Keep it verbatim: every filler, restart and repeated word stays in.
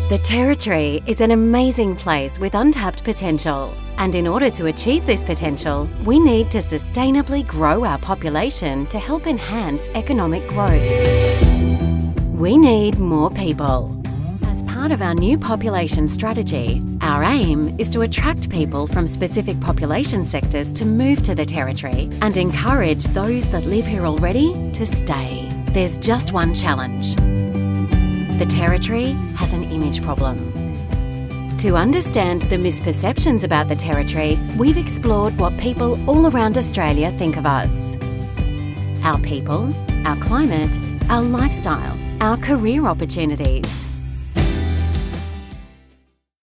The Territory is an amazing place with untapped potential, and in order to achieve this potential, we need to sustainably grow our population to help enhance economic growth. We need more people. As part of our new population strategy, our aim is to attract people from specific population sectors to move to the Territory and encourage those that live here already to stay. There's just one challenge. The Territory has an image problem. To understand the misperceptions about the Territory, we've explored what people all around Australia think of us. Our people, our climate, our lifestyle, our career opportunities.